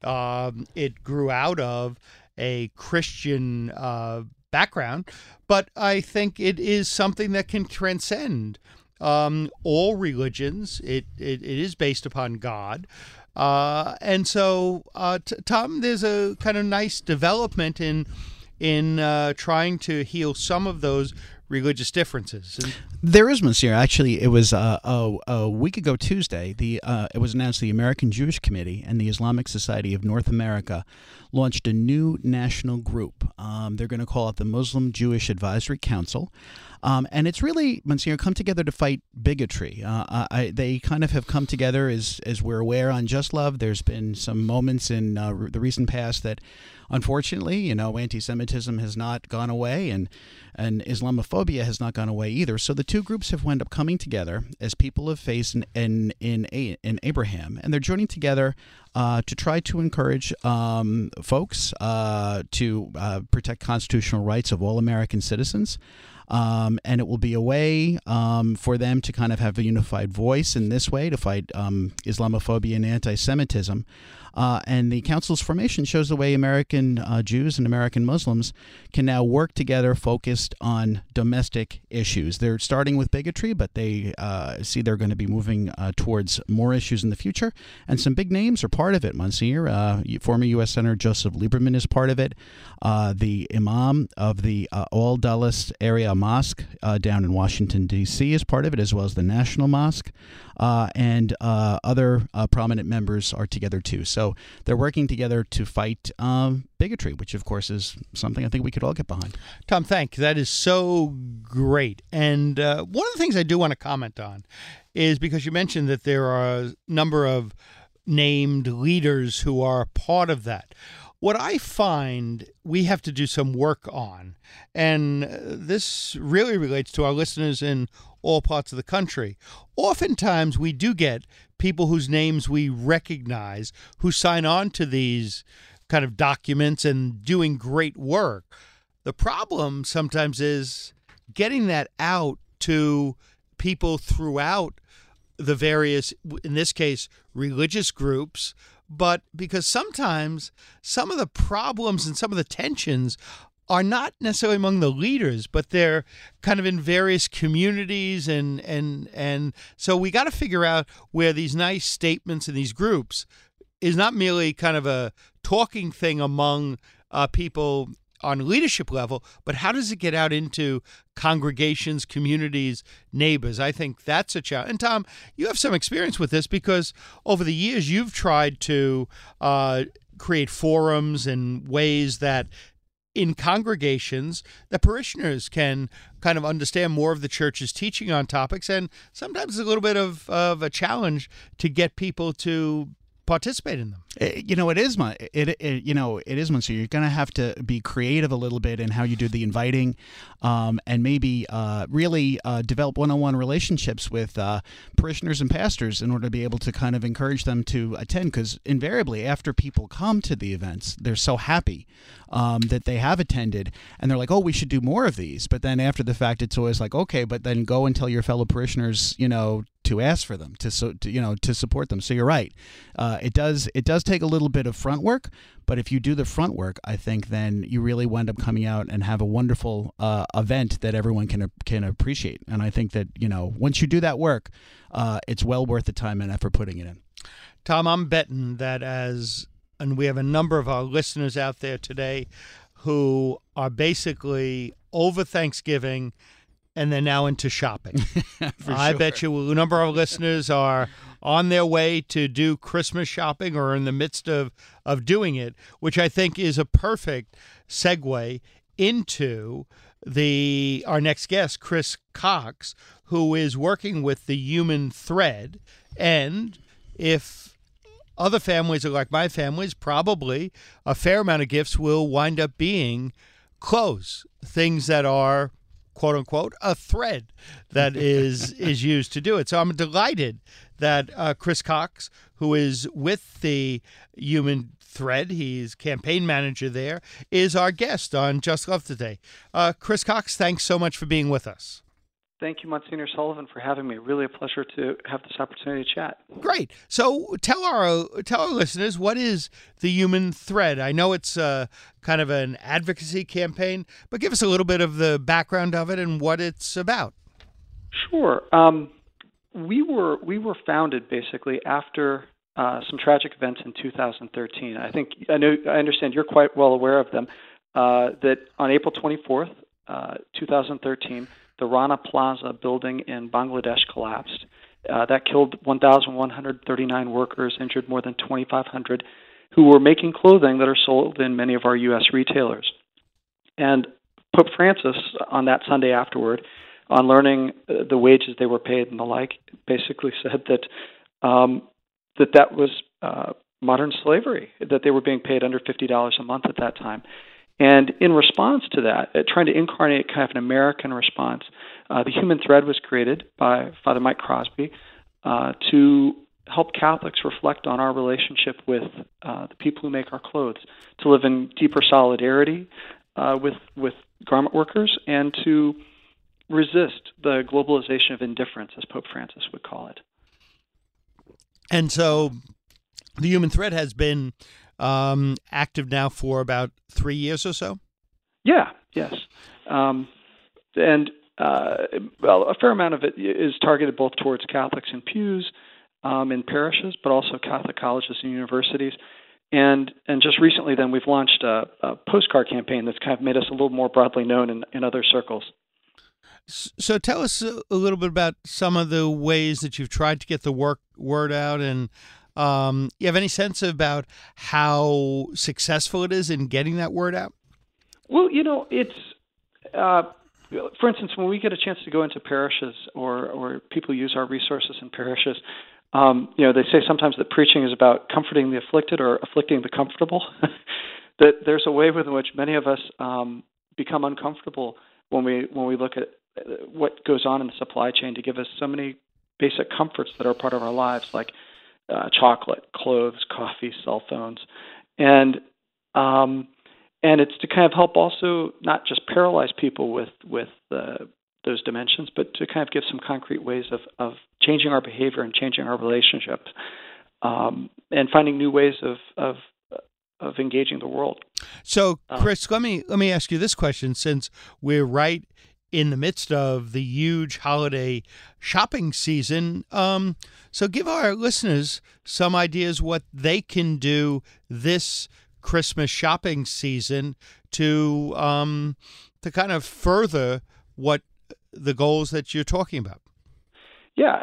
[SPEAKER 2] it grew out of a Christian background. But I think it is something that can transcend all religions. It is based upon God. And so, Tom, there's a kind of nice development in trying to heal some of those religious differences.
[SPEAKER 4] There is, Monsieur. Actually, it was a week ago Tuesday. It was announced the American Jewish Committee and the Islamic Society of North America launched a new national group. They're going to call it the Muslim Jewish Advisory Council. And it's really, Monsignor, come together to fight bigotry. They kind of have come together, as we're aware, on Just Love. There's been some moments in the recent past that, unfortunately, anti-Semitism has not gone away, and Islamophobia has not gone away either. So the two groups have wound up coming together as people of faith in Abraham, and they're joining together to try to encourage folks to protect constitutional rights of all American citizens. And it will be a way for them to kind of have a unified voice in this way to fight Islamophobia and anti-Semitism. And the Council's formation shows the way American Jews and American Muslims can now work together focused on domestic issues. They're starting with bigotry, but they see they're going to be moving towards more issues in the future. And some big names are part of it, Monsignor. Former U.S. Senator Joseph Lieberman is part of it. The Imam of the All Dulles Area Mosque down in Washington, D.C. is part of it, as well as the National Mosque. And other prominent members are together too. So they're working together to fight bigotry, which of course is something I think we could all get behind.
[SPEAKER 2] Tom, thank you. That is so great. And one of the things I do want to comment on is because you mentioned that there are a number of named leaders who are part of that. What I find we have to do some work on, and this really relates to our listeners in all parts of the country. Oftentimes we do get people whose names we recognize who sign on to these kind of documents and doing great work. The problem sometimes is getting that out to people throughout the various, in this case, religious groups, but because sometimes some of the problems and some of the tensions are not necessarily among the leaders, but they're kind of in various communities, and so we got to figure out where these nice statements in these groups is not merely kind of a talking thing among people on leadership level, but how does it get out into congregations, communities, neighbors? I think that's a challenge. And Tom, you have some experience with this because over the years you've tried to create forums and ways that in congregations, the parishioners can kind of understand more of the church's teaching on topics, and sometimes it's a little bit of a challenge to get people to participate in them.
[SPEAKER 4] It is, Monsignor. You're going to have to be creative a little bit in how you do the inviting, and maybe really develop one-on-one relationships with parishioners and pastors in order to be able to kind of encourage them to attend. Because invariably, after people come to the events, they're so happy that they have attended, and they're like, "Oh, we should do more of these." But then after the fact, it's always like, "Okay, but then go and tell your fellow parishioners, to ask for them, to support them." So you're right. It does take a little bit of front work, but if you do the front work, I think then you really wind up coming out and have a wonderful event that everyone can appreciate. And I think that once you do that work, it's well worth the time and effort putting it in.
[SPEAKER 2] Tom, I'm betting that and we have a number of our listeners out there today who are basically over Thanksgiving and they're now into shopping. I bet you a number of listeners are on their way to do Christmas shopping or in the midst of doing it, which I think is a perfect segue into our next guest, Chris Cox, who is working with the Human Thread. And if other families are like my families, probably a fair amount of gifts will wind up being clothes, things that are, quote unquote, a thread that is used to do it. So I'm delighted that Chris Cox, who is with the Human Thread, he's campaign manager there, is our guest on Just Love today. Chris Cox, thanks so much for being with us.
[SPEAKER 5] Thank you, Monsignor Sullivan, for having me. Really a pleasure to have this opportunity to chat.
[SPEAKER 2] Great. So tell our listeners, what is the Human Thread? I know it's kind of an advocacy campaign, but give us a little bit of the background of it and what it's about.
[SPEAKER 5] Sure. We were founded basically after some tragic events in 2013. I understand you're quite well aware of them. That on April 24th, 2013. The Rana Plaza building in Bangladesh collapsed. That killed 1,139 workers, injured more than 2,500 who were making clothing that are sold in many of our U.S. retailers. And Pope Francis, on that Sunday afterward, on learning the wages they were paid and the like, basically said that that was modern slavery, that they were being paid under $50 a month at that time. And in response to that, trying to incarnate kind of an American response, the Human Thread was created by Father Mike Crosby to help Catholics reflect on our relationship with the people who make our clothes, to live in deeper solidarity with garment workers, and to resist the globalization of indifference, as Pope Francis would call it.
[SPEAKER 2] And so the Human Thread has been active now for about 3 years or so?
[SPEAKER 5] Yeah, yes. Well, a fair amount of it is targeted both towards Catholics in pews, in parishes, but also Catholic colleges and universities. And just recently, then, we've launched a postcard campaign that's kind of made us a little more broadly known in other circles.
[SPEAKER 2] So tell us a little bit about some of the ways that you've tried to get the word out, and you have any sense about how successful it is in getting that word out? Well,
[SPEAKER 5] it's for instance, when we get a chance to go into parishes or people use our resources in parishes, they say sometimes that preaching is about comforting the afflicted or afflicting the comfortable. That there's a way with which many of us become uncomfortable when we look at what goes on in the supply chain to give us so many basic comforts that are part of our lives, like chocolate, clothes, coffee, cell phones, and it's to kind of help also not just paralyze people with those dimensions, but to kind of give some concrete ways of changing our behavior and changing our relationships, and finding new ways of engaging the world. So,
[SPEAKER 2] Chris, let me ask you this question, since we're right in the midst of the huge holiday shopping season. So give our listeners some ideas what they can do this Christmas shopping season to kind of further what the goals that you're talking about.
[SPEAKER 5] Yeah,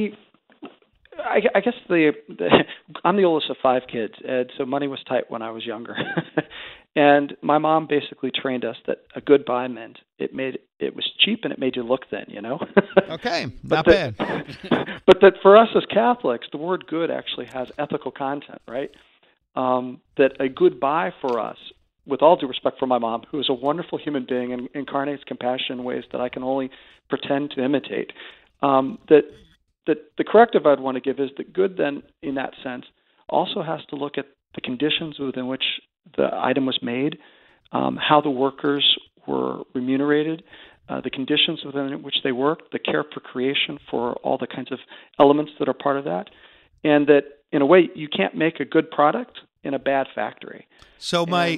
[SPEAKER 5] I guess I'm the oldest of 5 kids, and so money was tight when I was younger. And my mom basically trained us that a good buy meant it was cheap and it made you look thin,
[SPEAKER 2] Okay, not bad.
[SPEAKER 5] But that for us as Catholics, the word good actually has ethical content, right? That a good buy for us, with all due respect for my mom, who is a wonderful human being and incarnates compassion in ways that I can only pretend to imitate, that the corrective I'd want to give is that good then, in that sense, also has to look at the conditions within which the item was made, how the workers were remunerated, the conditions within which they worked, the care for creation for all the kinds of elements that are part of that, and that in a way you can't make a good product in a bad factory.
[SPEAKER 2] So my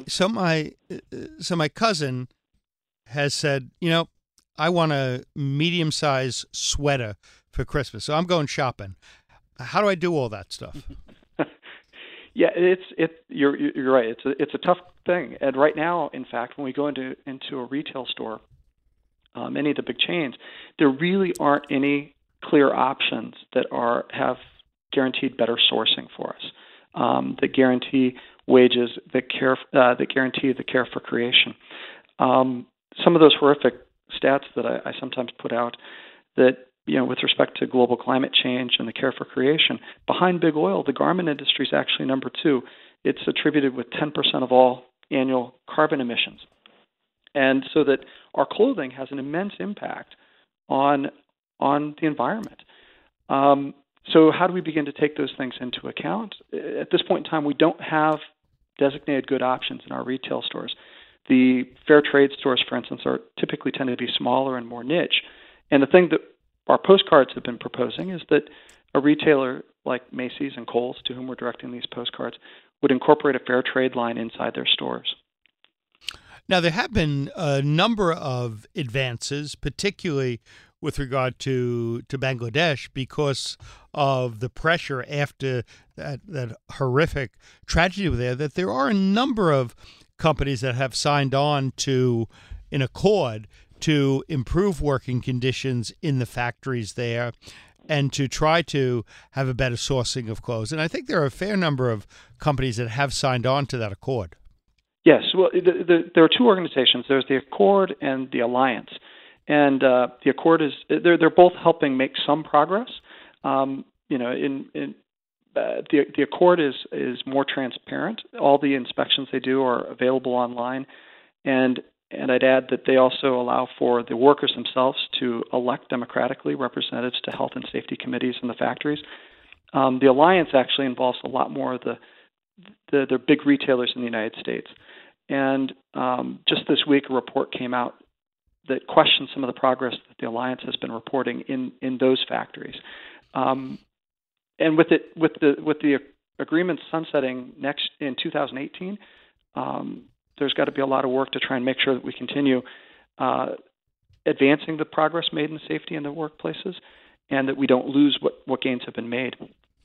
[SPEAKER 2] cousin has said, I want a medium-sized sweater for Christmas, so I'm going shopping. How do I do all that stuff?
[SPEAKER 5] Yeah, you're right. It's a tough thing, and right now, in fact, when we go into a retail store, any of the big chains, there really aren't any clear options that have guaranteed better sourcing for us, that guarantee wages, that guarantee the care for creation. Some of those horrific stats that I sometimes put out, that with respect to global climate change and the care for creation, behind big oil, the garment industry is actually number 2. It's attributed with 10% of all annual carbon emissions. And so that our clothing has an immense impact on the environment. So how do we begin to take those things into account? At this point in time, we don't have designated good options in our retail stores. The fair trade stores, for instance, typically tend to be smaller and more niche. And the thing that our postcards have been proposing is that a retailer like Macy's and Kohl's, to whom we're directing these postcards, would incorporate a fair trade line inside their stores.
[SPEAKER 2] Now, there have been a number of advances, particularly with regard to Bangladesh, because of the pressure after that horrific tragedy there, that there are a number of companies that have signed on to an accord to improve working conditions in the factories there and to try to have a better sourcing of clothes. And I think there are a fair number of companies that have signed on to that accord.
[SPEAKER 5] Yes. Well, there are 2 organizations. There's the Accord and the Alliance. and the Accord is they're both helping make some progress. The Accord is more transparent. All the inspections they do are available online, and I'd add that they also allow for the workers themselves to elect democratically representatives to health and safety committees in the factories. The alliance actually involves a lot more of the big retailers in the United States. And just this week, a report came out that questions some of the progress that the alliance has been reporting in those factories. And with the agreement sunsetting next in 2018, there's got to be a lot of work to try and make sure that we continue advancing the progress made in safety in the workplaces, and that we don't lose what gains have been made.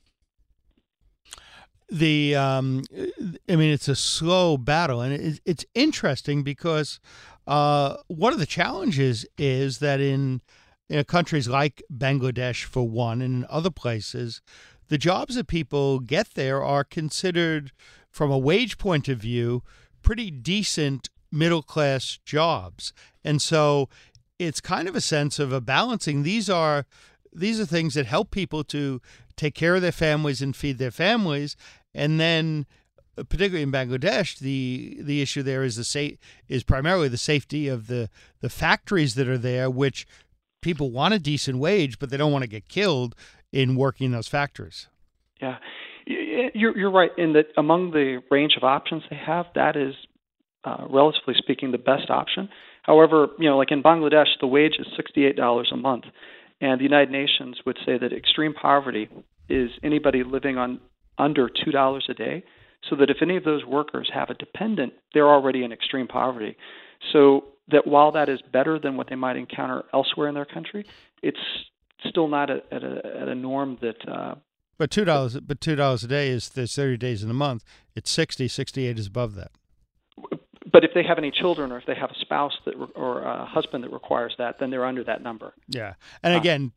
[SPEAKER 2] It's a slow battle, and it's interesting because one of the challenges is that in countries like Bangladesh, for one, and in other places, the jobs that people get there are considered, from a wage point of view, pretty decent middle-class jobs. And so it's kind of a sense of a balancing. These are things that help people to take care of their families and feed their families. And then, particularly in Bangladesh, the issue there is primarily the safety of the factories that are there, which people want a decent wage, but they don't want to get killed in working in those factories.
[SPEAKER 5] Yeah, you're right in that among the range of options they have, that is, relatively speaking, the best option. However, like in Bangladesh, the wage is $68 a month, and the United Nations would say that extreme poverty is anybody living on under $2 a day, so that if any of those workers have a dependent, they're already in extreme poverty. So that while that is better than what they might encounter elsewhere in their country, it's still not at a norm that.
[SPEAKER 2] But $2 a day is there's 30 days in a month. It's 68 is above that.
[SPEAKER 5] But if they have any children, or if they have a spouse or a husband that requires that, then they're under that number.
[SPEAKER 2] Yeah, and again,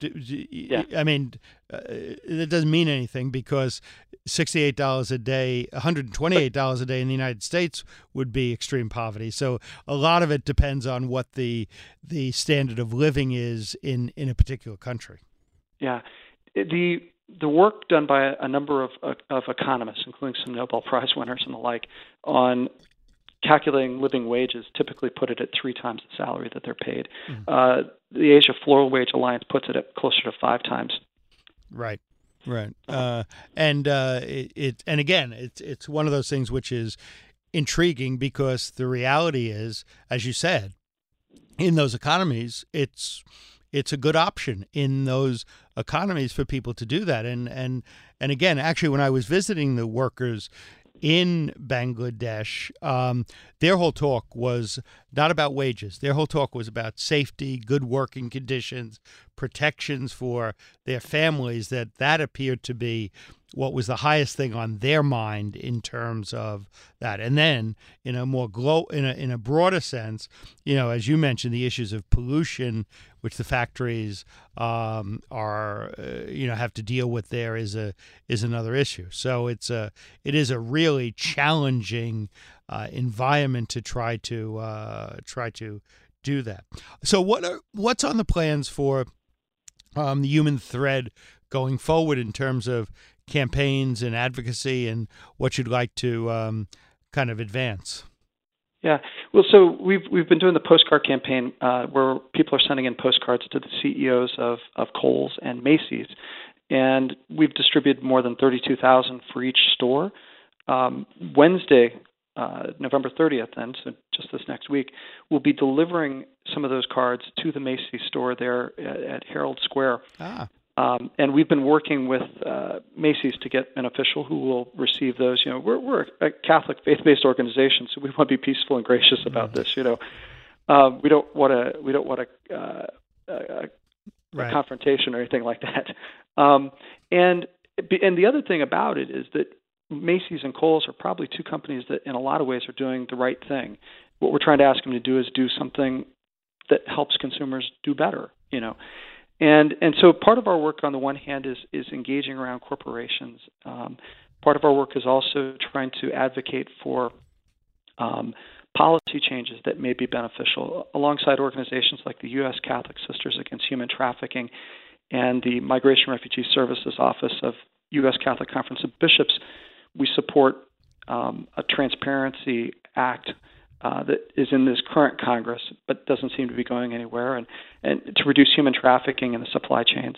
[SPEAKER 2] it doesn't mean anything, because $68 a day, $128 a day in the United States would be extreme poverty. So a lot of it depends on what the standard of living is in a particular country.
[SPEAKER 5] Yeah, the work done by a number of economists, including some Nobel Prize winners and the like, on calculating living wages typically put it at 3 times the salary that they're paid. Mm-hmm. The Asia Floor Wage Alliance puts it at closer to 5 times.
[SPEAKER 2] Right. And again, it's one of those things which is intriguing, because the reality is, as you said, in those economies, it's a good option in those economies for people to do that. And again, actually, when I was visiting the workers in Bangladesh, their whole talk was not about wages. Their whole talk was about safety, good working conditions, protections for their families. That appeared to be what was the highest thing on their mind in terms of that. And then, in a more in a broader sense, as you mentioned, the issues of pollution, which the factories are have to deal with there, is another issue. So it is a really challenging environment to try to do that. So what's on the plans for the Human Thread going forward in terms of campaigns and advocacy, and what you'd like to kind of advance?
[SPEAKER 5] Yeah, well, so we've been doing the postcard campaign where people are sending in postcards to the CEOs of Kohl's and Macy's, and we've distributed more than 32,000 for each store. Wednesday, November 30th, then, so just this next week, we'll be delivering some of those cards to the Macy's store there at Herald Square. And we've been working with Macy's to get an official who will receive those. We're a Catholic faith-based organization, so we want to be peaceful and gracious about this. We don't want a confrontation or anything like that. And the other thing about it is that Macy's and Kohl's are probably 2 companies that, in a lot of ways, are doing the right thing. What we're trying to ask them to do is do something that helps consumers do better. And so part of our work, on the one hand, is engaging around corporations. Part of our work is also trying to advocate for policy changes that may be beneficial, alongside organizations like the U.S. Catholic Sisters Against Human Trafficking and the Migration Refugee Services Office of U.S. Catholic Conference of Bishops. We support a Transparency Act that is in this current Congress but doesn't seem to be going anywhere, and to reduce human trafficking in the supply chains.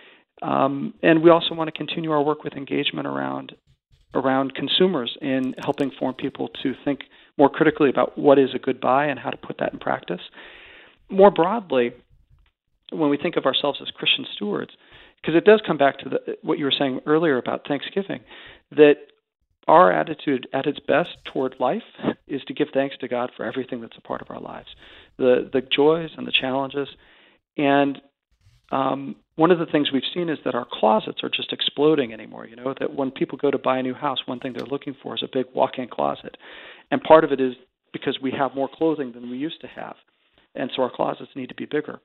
[SPEAKER 5] And we also want to continue our work with engagement around consumers in helping form people to think more critically about what is a good buy and how to put that in practice. More broadly, when we think of ourselves as Christian stewards, because it does come back to what you were saying earlier about Thanksgiving, that our attitude at its best toward life is to give thanks to God for everything that's a part of our lives, the joys and the challenges. And one of the things we've seen is that our closets are just exploding anymore. That when people go to buy a new house, one thing they're looking for is a big walk-in closet. And part of it is because we have more clothing than we used to have. And so our closets need to be bigger.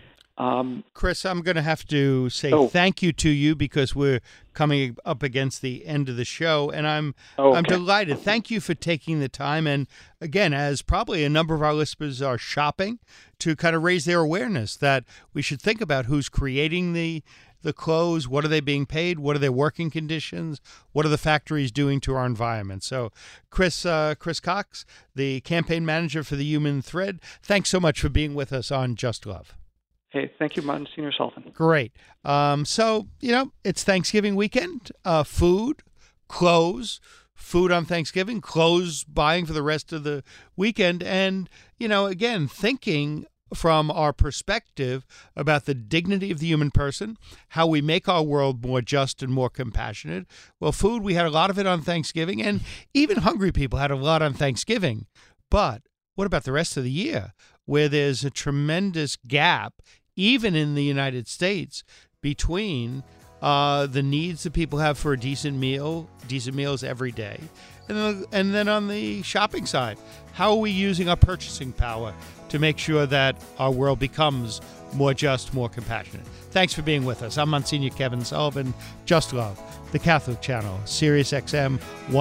[SPEAKER 2] Chris, I'm going to have to say thank you to you because we're coming up against the end of the show, and I'm delighted. Thank you for taking the time. And again, as probably a number of our listeners are shopping, to kind of raise their awareness that we should think about who's creating the clothes, what are they being paid, what are their working conditions, what are the factories doing to our environment. So Chris Cox, the campaign manager for the Human Thread, thanks so much for being with us on Just Love.
[SPEAKER 5] Hey, thank you, Monsignor Sullivan.
[SPEAKER 2] Great. So, it's Thanksgiving weekend. Food, clothes, food on Thanksgiving, clothes buying for the rest of the weekend. And, again, thinking from our perspective about the dignity of the human person, how we make our world more just and more compassionate. Well, food, we had a lot of it on Thanksgiving, and even hungry people had a lot on Thanksgiving. But what about the rest of the year, where there's a tremendous gap, even in the United States, between the needs that people have for a decent meals every day, and then on the shopping side, how are we using our purchasing power to make sure that our world becomes more just, more compassionate? Thanks for being with us. I'm Monsignor Kevin Sullivan, Just Love, the Catholic Channel, Sirius XM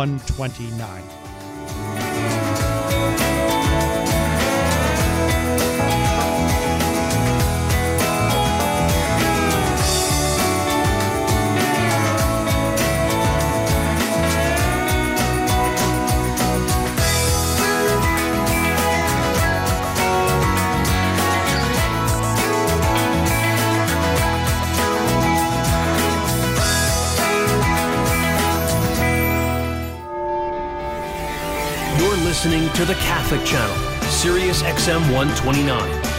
[SPEAKER 2] 129.
[SPEAKER 1] Listening to the Catholic Channel, Sirius XM 129.